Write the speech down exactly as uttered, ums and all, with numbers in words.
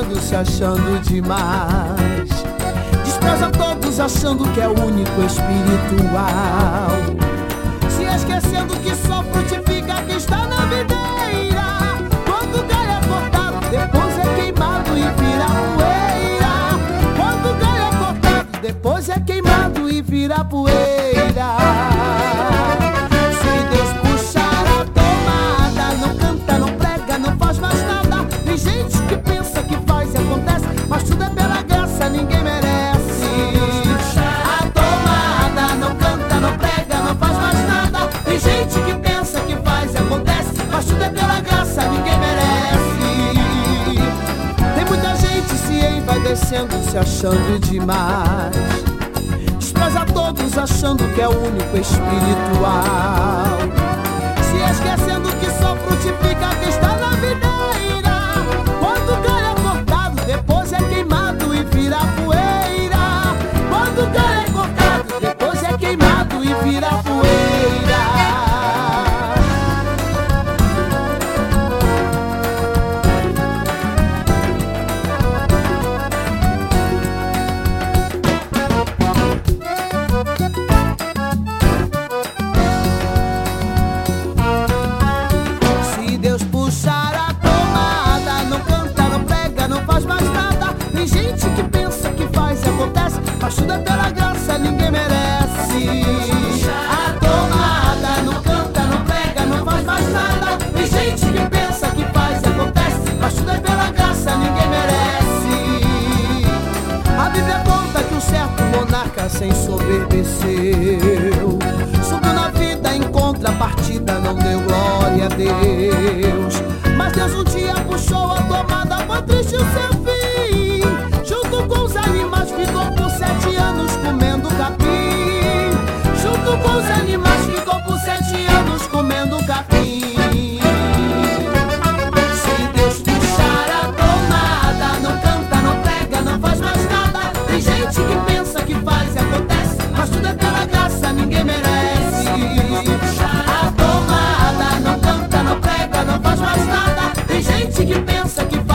descendo, se achando demais. Despreza todos achando que é o único espiritual, se esquecendo que só frutifica quem está na videira. Quando o galho é cortado, depois é queimado e vira poeira. Quando o galho é cortado, depois é queimado e vira poeira. Se Deus puxar a tomada, não canta, não prega, não faz mais nada. Tem gente que pensa que faz e acontece, mas tudo é pela graça, ninguém merece. A tomada não canta, não prega, não faz mais nada. Tem gente que pensa que faz e acontece, mas tudo é pela graça, ninguém merece. Tem muita gente se envaidecendo, se achando demais. Despreza todos achando que é o único espiritual, se esquecendo que só frutifica quem está na videira. Quando o galho é cortado, depois é queimado e vira poeira. Quando o galho é cortado, depois é queimado e vira poeira. Se Deus puxar a tomada, não canta, não prega, não faz mais nada. Tem gente que pensa que faz e acontece, mas tudo é pela graça, ninguém merece. A tomada não canta, não prega, não faz mais nada. Tem gente que pensa que faz e acontece, mas tudo é pela graça, ninguém merece. A Bíblia conta que um certo monarca se ensoberbeceu, subiu na vida em contrapartida, não deu glória a Deus. Mas Deus um dia puxou a tomada, foi triste o seu fim. Junto com os animais ficou por sete anos comendo capim. Junto com os animais ficou por sete anos comendo capim. Se Deus puxar a tomada, não canta, não prega, não faz mais nada. Tem gente que pensa que faz e acontece, mas tudo é pela graça, ninguém merece. A tomada não canta, não prega, não faz mais nada. Tem gente que pensa que